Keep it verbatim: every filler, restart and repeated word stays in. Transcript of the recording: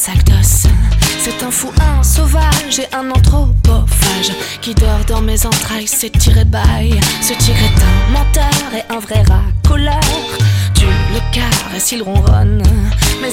sale gosse. C'est un fou, un sauvage et un anthropophage qui dort dans mes entrailles, c'est tiré bail. Ce tigre est un menteur et un vrai racoleur. Tu le caresses, il ronronne, mais